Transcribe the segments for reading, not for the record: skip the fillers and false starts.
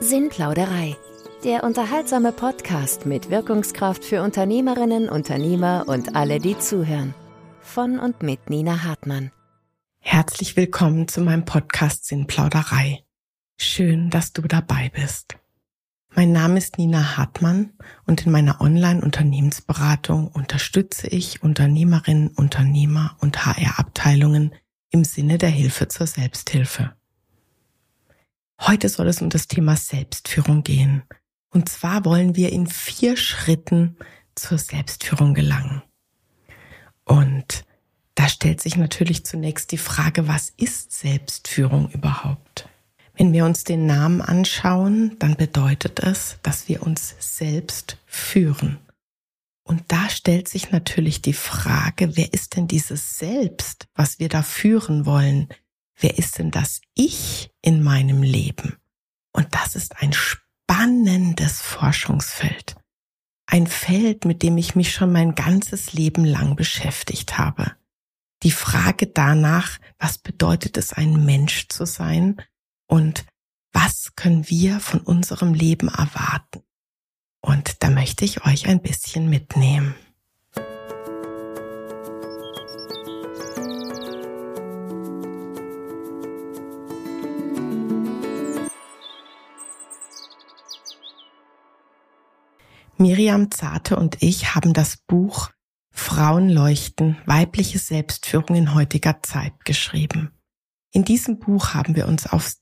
Sinnplauderei. Der unterhaltsame Podcast mit Wirkungskraft für Unternehmerinnen, Unternehmer und alle, die zuhören. Von und mit Nina Hartmann. Herzlich willkommen zu meinem Podcast Sinnplauderei. Schön, dass du dabei bist. Mein Name ist Nina Hartmann und in meiner Online-Unternehmensberatung unterstütze ich Unternehmerinnen, Unternehmer und HR-Abteilungen im Sinne der Hilfe zur Selbsthilfe. Heute soll es um das Thema Selbstführung gehen. Und zwar wollen wir in 4 Schritten zur Selbstführung gelangen. Und da stellt sich natürlich zunächst die Frage, was ist Selbstführung überhaupt? Wenn wir uns den Namen anschauen, dann bedeutet es, dass wir uns selbst führen. Und da stellt sich natürlich die Frage, wer ist denn dieses Selbst, was wir da führen wollen? Wer ist denn das Ich in meinem Leben? Und das ist ein spannendes Forschungsfeld. Ein Feld, mit dem ich mich schon mein ganzes Leben lang beschäftigt habe. Die Frage danach, was bedeutet es, ein Mensch zu sein und was können wir von unserem Leben erwarten? Und da möchte ich euch ein bisschen mitnehmen. Miriam Zarte und ich haben das Buch Frauen leuchten, weibliche Selbstführung in heutiger Zeit geschrieben. In diesem Buch haben wir uns auf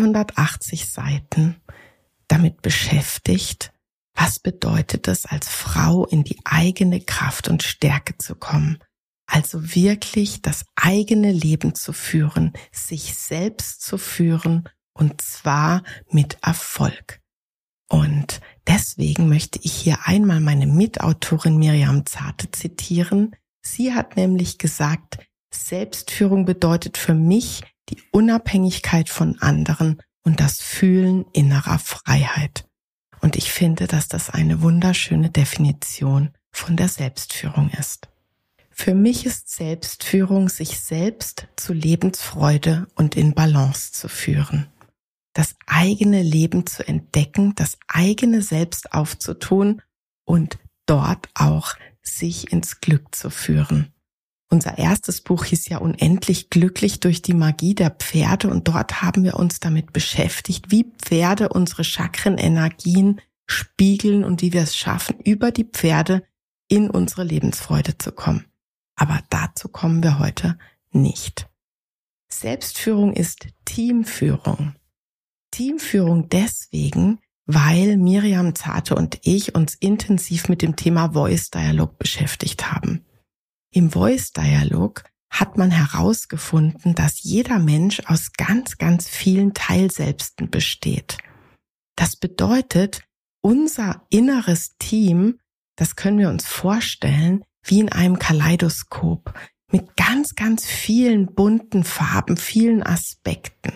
280 Seiten damit beschäftigt, was bedeutet es, als Frau in die eigene Kraft und Stärke zu kommen, also wirklich das eigene Leben zu führen, sich selbst zu führen und zwar mit Erfolg. Und deswegen möchte ich hier einmal meine Mitautorin Miriam Zarte zitieren. Sie hat nämlich gesagt, Selbstführung bedeutet für mich die Unabhängigkeit von anderen und das Fühlen innerer Freiheit. Und ich finde, dass das eine wunderschöne Definition von der Selbstführung ist. Für mich ist Selbstführung, sich selbst zu Lebensfreude und in Balance zu führen. Das eigene Leben zu entdecken, das eigene Selbst aufzutun und dort auch sich ins Glück zu führen. Unser erstes Buch hieß ja Unendlich glücklich durch die Magie der Pferde und dort haben wir uns damit beschäftigt, wie Pferde unsere Chakrenenergien spiegeln und wie wir es schaffen, über die Pferde in unsere Lebensfreude zu kommen. Aber dazu kommen wir heute nicht. Selbstführung ist Teamführung. Teamführung deswegen, weil Miriam Zarte und ich uns intensiv mit dem Thema Voice Dialog beschäftigt haben. Im Voice Dialog hat man herausgefunden, dass jeder Mensch aus ganz, ganz vielen Teilselbsten besteht. Das bedeutet, unser inneres Team, das können wir uns vorstellen, wie in einem Kaleidoskop mit ganz, ganz vielen bunten Farben, vielen Aspekten.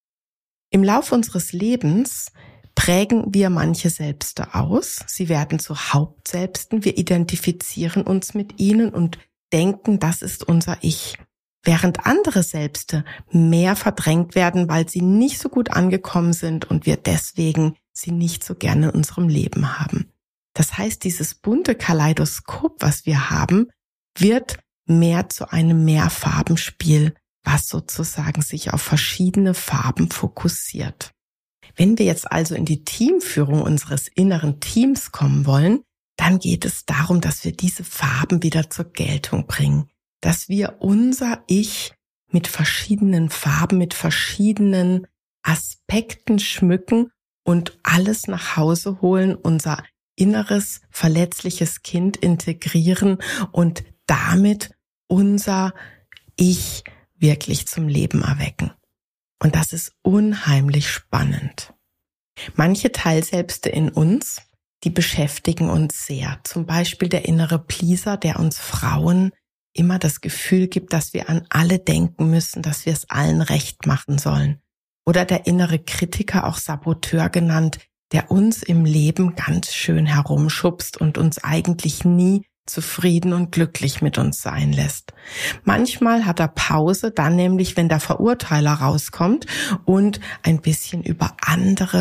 Im Laufe unseres Lebens prägen wir manche Selbste aus. Sie werden zu Hauptselbsten. Wir identifizieren uns mit ihnen und denken, das ist unser Ich. Während andere Selbste mehr verdrängt werden, weil sie nicht so gut angekommen sind und wir deswegen sie nicht so gerne in unserem Leben haben. Das heißt, dieses bunte Kaleidoskop, was wir haben, wird mehr zu einem Mehrfarbenspiel, was sozusagen sich auf verschiedene Farben fokussiert. Wenn wir jetzt also in die Teamführung unseres inneren Teams kommen wollen, dann geht es darum, dass wir diese Farben wieder zur Geltung bringen, dass wir unser Ich mit verschiedenen Farben, mit verschiedenen Aspekten schmücken und alles nach Hause holen, unser inneres, verletzliches Kind integrieren und damit unser Ich wirklich zum Leben erwecken. Und das ist unheimlich spannend. Manche Teilselbste in uns, die beschäftigen uns sehr. Zum Beispiel der innere Pleaser, der uns Frauen immer das Gefühl gibt, dass wir an alle denken müssen, dass wir es allen recht machen sollen. Oder der innere Kritiker, auch Saboteur genannt, der uns im Leben ganz schön herumschubst und uns eigentlich nie zufrieden und glücklich mit uns sein lässt. Manchmal hat er Pause, dann nämlich, wenn der Verurteiler rauskommt und ein bisschen über andere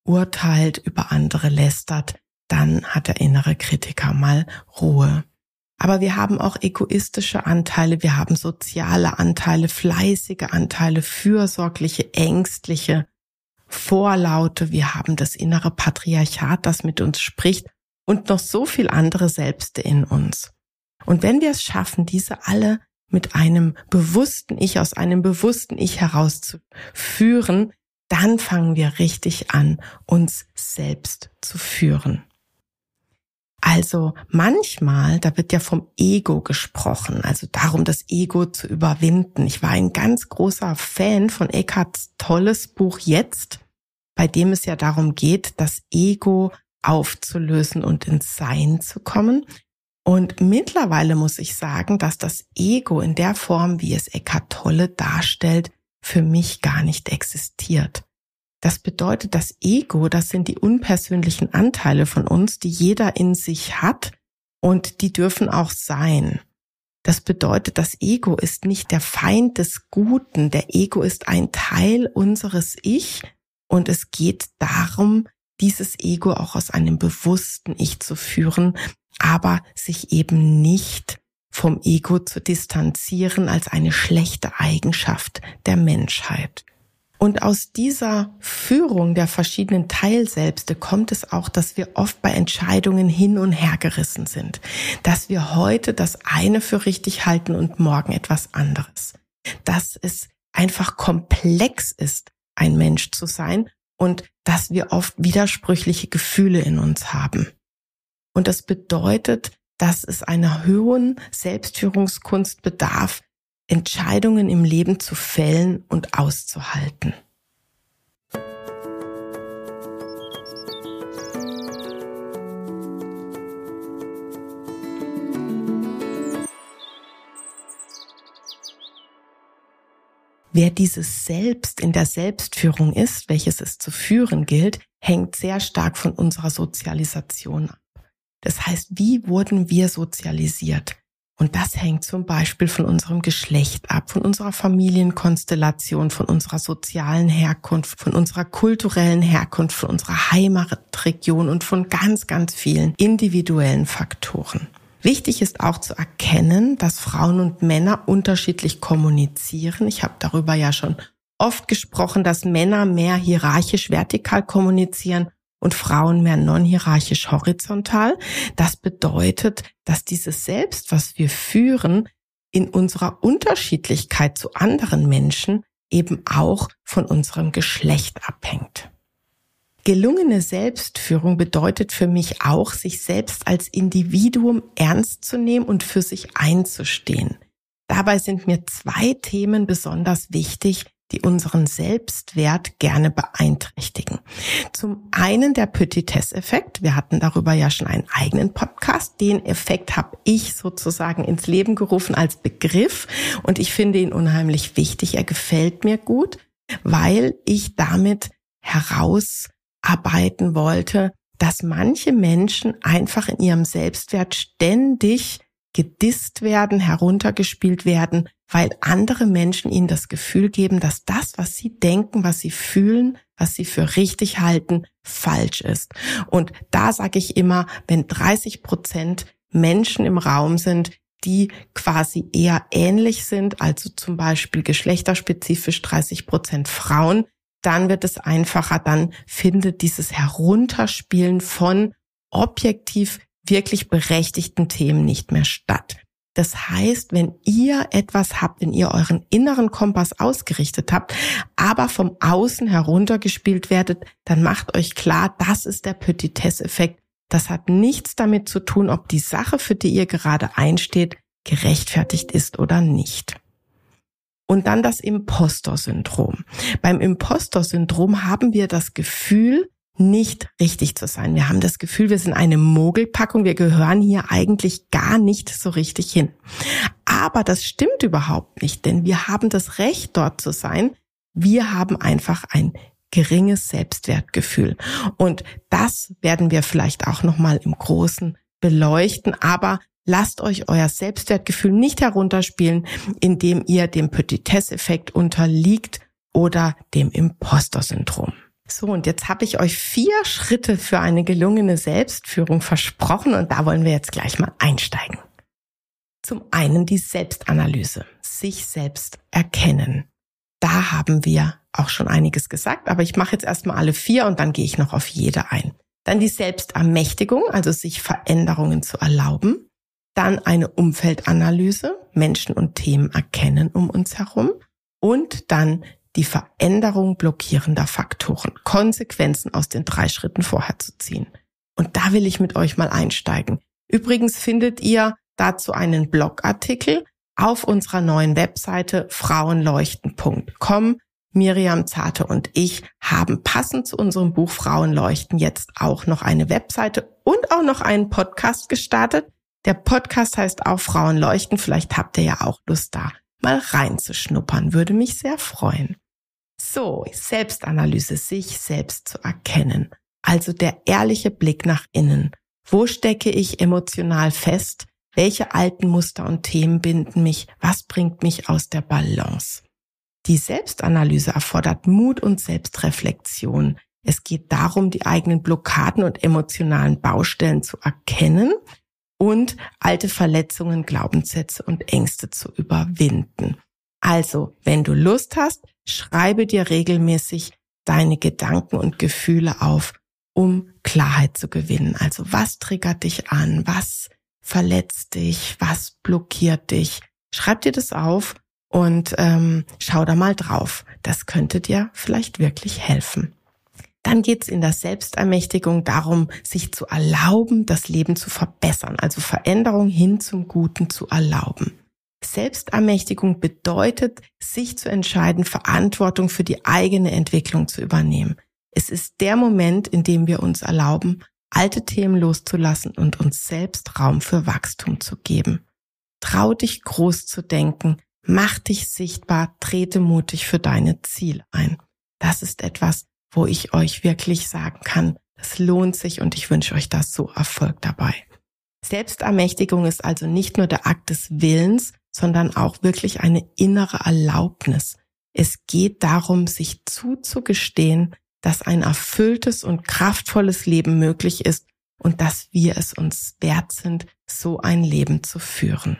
urteilt, über andere lästert, dann hat der innere Kritiker mal Ruhe. Aber wir haben auch egoistische Anteile, wir haben soziale Anteile, fleißige Anteile, fürsorgliche, ängstliche, Vorlaute, wir haben das innere Patriarchat, das mit uns spricht und noch so viel andere Selbste in uns. Und wenn wir es schaffen, diese alle mit einem bewussten Ich, aus einem bewussten Ich herauszuführen, dann fangen wir richtig an, uns selbst zu führen. Also manchmal, da wird ja vom Ego gesprochen, also darum, das Ego zu überwinden. Ich war ein ganz großer Fan von Eckharts tolles Buch Jetzt, bei dem es ja darum geht, das Ego aufzulösen und ins Sein zu kommen. Und mittlerweile muss ich sagen, dass das Ego in der Form, wie es Eckhart Tolle darstellt, für mich gar nicht existiert. Das bedeutet, das Ego, das sind die unpersönlichen Anteile von uns, die jeder in sich hat und die dürfen auch sein. Das bedeutet, das Ego ist nicht der Feind des Guten, der Ego ist ein Teil unseres Ich und es geht darum, dieses Ego auch aus einem bewussten Ich zu führen, aber sich eben nicht vom Ego zu distanzieren als eine schlechte Eigenschaft der Menschheit. Und aus dieser Führung der verschiedenen Teilselbste kommt es auch, dass wir oft bei Entscheidungen hin und her gerissen sind. Dass wir heute das eine für richtig halten und morgen etwas anderes. Dass es einfach komplex ist, ein Mensch zu sein und dass wir oft widersprüchliche Gefühle in uns haben. Und das bedeutet, dass es einer hohen Selbstführungskunst bedarf, Entscheidungen im Leben zu fällen und auszuhalten. Wer dieses Selbst in der Selbstführung ist, welches es zu führen gilt, hängt sehr stark von unserer Sozialisation ab. Das heißt, wie wurden wir sozialisiert? Und das hängt zum Beispiel von unserem Geschlecht ab, von unserer Familienkonstellation, von unserer sozialen Herkunft, von unserer kulturellen Herkunft, von unserer Heimatregion und von ganz, ganz vielen individuellen Faktoren. Wichtig ist auch zu erkennen, dass Frauen und Männer unterschiedlich kommunizieren. Ich habe darüber ja schon oft gesprochen, dass Männer mehr hierarchisch vertikal kommunizieren und Frauen mehr non-hierarchisch horizontal. Das bedeutet, dass dieses Selbst, was wir führen, in unserer Unterschiedlichkeit zu anderen Menschen eben auch von unserem Geschlecht abhängt. Gelungene Selbstführung bedeutet für mich auch, sich selbst als Individuum ernst zu nehmen und für sich einzustehen. Dabei sind mir 2 Themen besonders wichtig, die unseren Selbstwert gerne beeinträchtigen. Zum einen der Petitesse-Effekt. Wir hatten darüber ja schon einen eigenen Podcast. Den Effekt habe ich sozusagen ins Leben gerufen als Begriff und ich finde ihn unheimlich wichtig. Er gefällt mir gut, weil ich damit herausarbeiten wollte, dass manche Menschen einfach in ihrem Selbstwert ständig gedisst werden, heruntergespielt werden, weil andere Menschen ihnen das Gefühl geben, dass das, was sie denken, was sie fühlen, was sie für richtig halten, falsch ist. Und da sage ich immer, wenn 30% Menschen im Raum sind, die quasi eher ähnlich sind, also zum Beispiel geschlechterspezifisch 30% Frauen, dann wird es einfacher, dann findet dieses Herunterspielen von objektiv wirklich berechtigten Themen nicht mehr statt. Das heißt, wenn ihr etwas habt, wenn ihr euren inneren Kompass ausgerichtet habt, aber vom Außen heruntergespielt werdet, dann macht euch klar, das ist der Petitesse-Effekt. Das hat nichts damit zu tun, ob die Sache, für die ihr gerade einsteht, gerechtfertigt ist oder nicht. Und dann das Impostor-Syndrom. Beim Impostor-Syndrom haben wir das Gefühl, nicht richtig zu sein. Wir haben das Gefühl, wir sind eine Mogelpackung, wir gehören hier eigentlich gar nicht so richtig hin. Aber das stimmt überhaupt nicht, denn wir haben das Recht, dort zu sein. Wir haben einfach ein geringes Selbstwertgefühl. Und das werden wir vielleicht auch nochmal im Großen beleuchten, aber lasst euch euer Selbstwertgefühl nicht herunterspielen, indem ihr dem Petitesse-Effekt unterliegt oder dem Impostor-Syndrom. So, und jetzt habe ich euch 4 Schritte für eine gelungene Selbstführung versprochen und da wollen wir jetzt gleich mal einsteigen. Zum einen die Selbstanalyse, sich selbst erkennen. Da haben wir auch schon einiges gesagt, aber ich mache jetzt erstmal alle 4 und dann gehe ich noch auf jede ein. Dann die Selbstermächtigung, also sich Veränderungen zu erlauben. Dann eine Umfeldanalyse, Menschen und Themen erkennen um uns herum. Und dann die Veränderung blockierender Faktoren, Konsequenzen aus den 3 Schritten vorher zu ziehen. Und da will ich mit euch mal einsteigen. Übrigens findet ihr dazu einen Blogartikel auf unserer neuen Webseite frauenleuchten.com. Miriam Zarte und ich haben passend zu unserem Buch Frauenleuchten jetzt auch noch eine Webseite und auch noch einen Podcast gestartet. Der Podcast heißt auch Frauenleuchten. Vielleicht habt ihr ja auch Lust, da mal reinzuschnuppern. Würde mich sehr freuen. So, Selbstanalyse, sich selbst zu erkennen. Also der ehrliche Blick nach innen. Wo stecke ich emotional fest? Welche alten Muster und Themen binden mich? Was bringt mich aus der Balance? Die Selbstanalyse erfordert Mut und Selbstreflexion. Es geht darum, die eigenen Blockaden und emotionalen Baustellen zu erkennen und alte Verletzungen, Glaubenssätze und Ängste zu überwinden. Also, wenn du Lust hast, schreibe dir regelmäßig deine Gedanken und Gefühle auf, um Klarheit zu gewinnen. Also, was triggert dich an? Was verletzt dich? Was blockiert dich? Schreib dir das auf und schau da mal drauf. Das könnte dir vielleicht wirklich helfen. Dann geht's in der Selbstermächtigung darum, sich zu erlauben, das Leben zu verbessern, also Veränderung hin zum Guten zu erlauben. Selbstermächtigung bedeutet, sich zu entscheiden, Verantwortung für die eigene Entwicklung zu übernehmen. Es ist der Moment, in dem wir uns erlauben, alte Themen loszulassen und uns selbst Raum für Wachstum zu geben. Trau dich groß zu denken, mach dich sichtbar, trete mutig für deine Ziele ein. Das ist etwas, wo ich euch wirklich sagen kann, es lohnt sich und ich wünsche euch da so Erfolg dabei. Selbstermächtigung ist also nicht nur der Akt des Willens, sondern auch wirklich eine innere Erlaubnis. Es geht darum, sich zuzugestehen, dass ein erfülltes und kraftvolles Leben möglich ist und dass wir es uns wert sind, so ein Leben zu führen.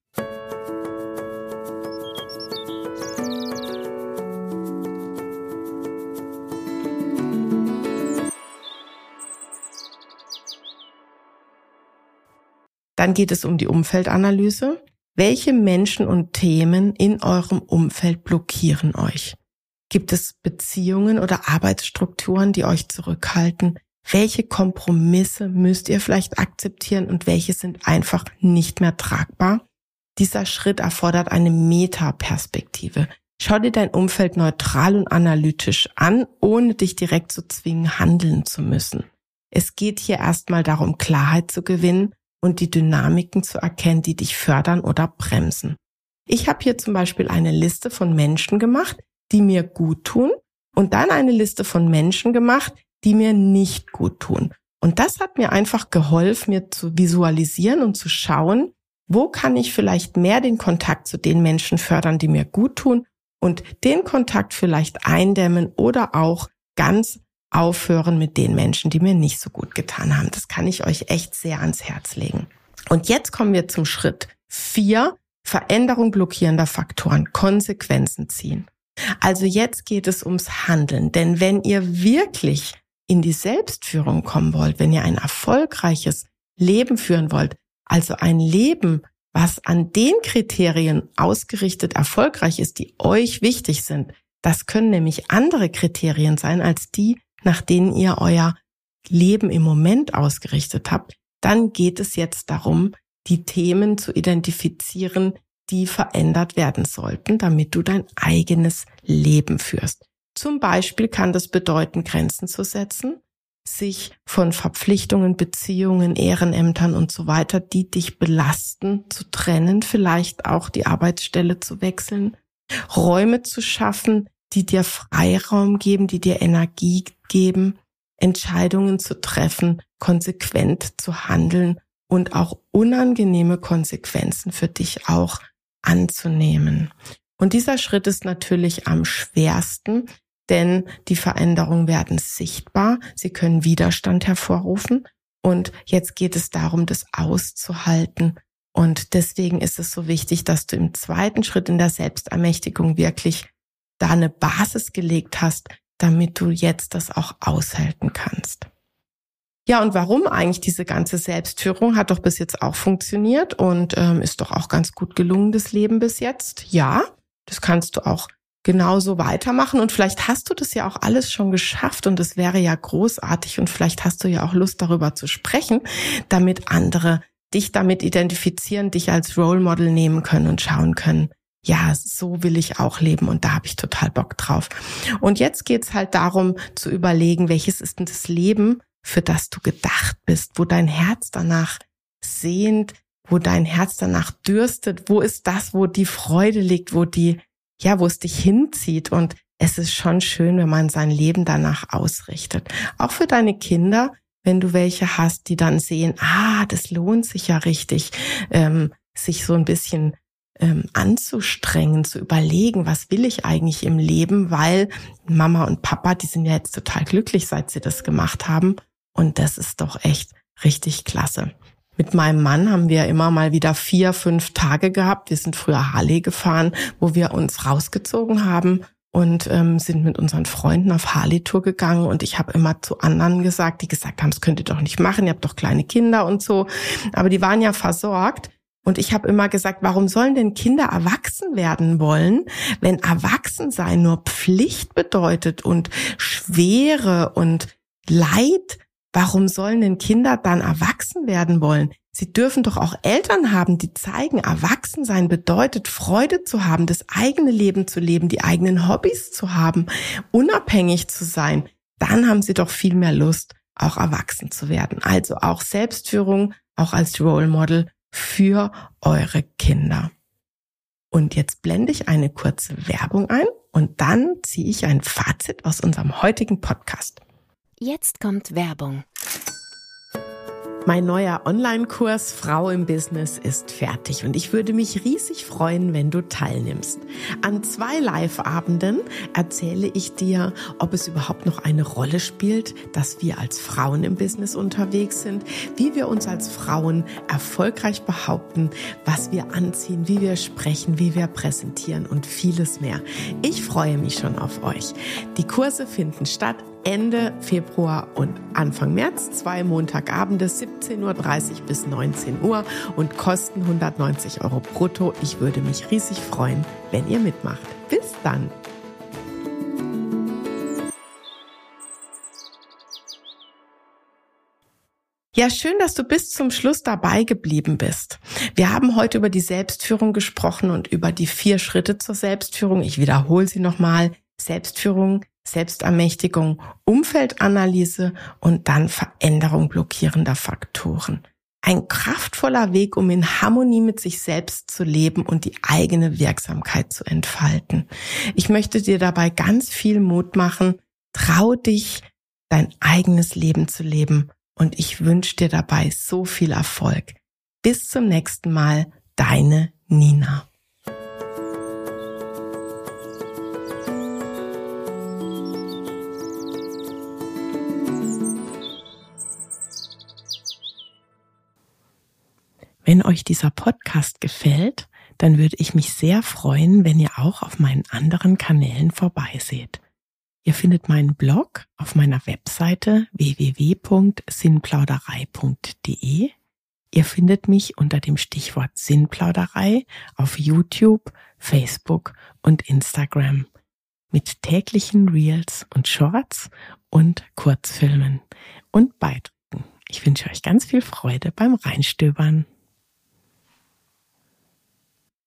Dann geht es um die Umfeldanalyse. Welche Menschen und Themen in eurem Umfeld blockieren euch? Gibt es Beziehungen oder Arbeitsstrukturen, die euch zurückhalten? Welche Kompromisse müsst ihr vielleicht akzeptieren und welche sind einfach nicht mehr tragbar? Dieser Schritt erfordert eine Metaperspektive. Schau dir dein Umfeld neutral und analytisch an, ohne dich direkt zu zwingen, handeln zu müssen. Es geht hier erstmal darum, Klarheit zu gewinnen und die Dynamiken zu erkennen, die dich fördern oder bremsen. Ich habe hier zum Beispiel eine Liste von Menschen gemacht, die mir gut tun und dann eine Liste von Menschen gemacht, die mir nicht gut tun. Und das hat mir einfach geholfen, mir zu visualisieren und zu schauen, wo kann ich vielleicht mehr den Kontakt zu den Menschen fördern, die mir gut tun und den Kontakt vielleicht eindämmen oder auch ganz aufhören mit den Menschen, die mir nicht so gut getan haben. Das kann ich euch echt sehr ans Herz legen. Und jetzt kommen wir zum Schritt 4, Veränderung blockierender Faktoren, Konsequenzen ziehen. Also jetzt geht es ums Handeln, denn wenn ihr wirklich in die Selbstführung kommen wollt, wenn ihr ein erfolgreiches Leben führen wollt, also ein Leben, was an den Kriterien ausgerichtet erfolgreich ist, die euch wichtig sind, das können nämlich andere Kriterien sein als die, nach denen ihr euer Leben im Moment ausgerichtet habt, dann geht es jetzt darum, die Themen zu identifizieren, die verändert werden sollten, damit du dein eigenes Leben führst. Zum Beispiel kann das bedeuten, Grenzen zu setzen, sich von Verpflichtungen, Beziehungen, Ehrenämtern und so weiter, die dich belasten, zu trennen, vielleicht auch die Arbeitsstelle zu wechseln, Räume zu schaffen, die dir Freiraum geben, die dir Energie geben, Entscheidungen zu treffen, konsequent zu handeln und auch unangenehme Konsequenzen für dich auch anzunehmen. Und dieser Schritt ist natürlich am schwersten, denn die Veränderungen werden sichtbar, sie können Widerstand hervorrufen und jetzt geht es darum, das auszuhalten. Und deswegen ist es so wichtig, dass du im zweiten Schritt in der Selbstermächtigung wirklich da eine Basis gelegt hast, damit du jetzt das auch aushalten kannst. Ja, und warum eigentlich diese ganze Selbstführung? Hat doch bis jetzt auch funktioniert und ist doch auch ganz gut gelungen, das Leben bis jetzt. Ja, das kannst du auch genauso weitermachen und vielleicht hast du das ja auch alles schon geschafft und es wäre ja großartig und vielleicht hast du ja auch Lust, darüber zu sprechen, damit andere dich damit identifizieren, dich als Role Model nehmen können und schauen können, ja, so will ich auch leben und da habe ich total Bock drauf. Und jetzt geht's halt darum zu überlegen, welches ist denn das Leben, für das du gedacht bist, wo dein Herz danach sehnt, wo dein Herz danach dürstet, wo ist das, wo die Freude liegt, wo es dich hinzieht. Und es ist schon schön, wenn man sein Leben danach ausrichtet. Auch für deine Kinder, wenn du welche hast, die dann sehen, das lohnt sich ja richtig, sich so ein bisschen anzustrengen, zu überlegen, was will ich eigentlich im Leben, weil Mama und Papa, die sind ja jetzt total glücklich, seit sie das gemacht haben. Und das ist doch echt richtig klasse. Mit meinem Mann haben wir immer mal wieder 4-5 Tage gehabt. Wir sind früher Harley gefahren, wo wir uns rausgezogen haben und sind mit unseren Freunden auf Harley-Tour gegangen. Und ich habe immer zu anderen gesagt, die gesagt haben, das könnt ihr doch nicht machen, ihr habt doch kleine Kinder und so. Aber die waren ja versorgt. Und ich habe immer gesagt, warum sollen denn Kinder erwachsen werden wollen, wenn Erwachsensein nur Pflicht bedeutet und Schwere und Leid? Warum sollen denn Kinder dann erwachsen werden wollen? Sie dürfen doch auch Eltern haben, die zeigen, Erwachsensein bedeutet, Freude zu haben, das eigene Leben zu leben, die eigenen Hobbys zu haben, unabhängig zu sein. Dann haben sie doch viel mehr Lust, auch erwachsen zu werden. Also auch Selbstführung, auch als Role Model für eure Kinder. Und jetzt blende ich eine kurze Werbung ein und dann ziehe ich ein Fazit aus unserem heutigen Podcast. Jetzt kommt Werbung. Mein neuer Online-Kurs Frau im Business ist fertig und ich würde mich riesig freuen, wenn du teilnimmst. An 2 Live-Abenden erzähle ich dir, ob es überhaupt noch eine Rolle spielt, dass wir als Frauen im Business unterwegs sind, wie wir uns als Frauen erfolgreich behaupten, was wir anziehen, wie wir sprechen, wie wir präsentieren und vieles mehr. Ich freue mich schon auf euch. Die Kurse finden statt Ende Februar und Anfang März, 2 Montagabende, 17:30 Uhr bis 19 Uhr und kosten 190 € brutto. Ich würde mich riesig freuen, wenn ihr mitmacht. Bis dann! Ja, schön, dass du bis zum Schluss dabei geblieben bist. Wir haben heute über die Selbstführung gesprochen und über die 4 Schritte zur Selbstführung. Ich wiederhole sie nochmal. Selbstführung, Selbstermächtigung, Umfeldanalyse und dann Veränderung blockierender Faktoren. Ein kraftvoller Weg, um in Harmonie mit sich selbst zu leben und die eigene Wirksamkeit zu entfalten. Ich möchte dir dabei ganz viel Mut machen. Trau dich, dein eigenes Leben zu leben und ich wünsche dir dabei so viel Erfolg. Bis zum nächsten Mal, deine Nina. Wenn euch dieser Podcast gefällt, dann würde ich mich sehr freuen, wenn ihr auch auf meinen anderen Kanälen vorbeiseht. Ihr findet meinen Blog auf meiner Webseite www.sinnplauderei.de. Ihr findet mich unter dem Stichwort Sinnplauderei auf YouTube, Facebook und Instagram mit täglichen Reels und Shorts und Kurzfilmen und Beiträgen. Ich wünsche euch ganz viel Freude beim Reinstöbern.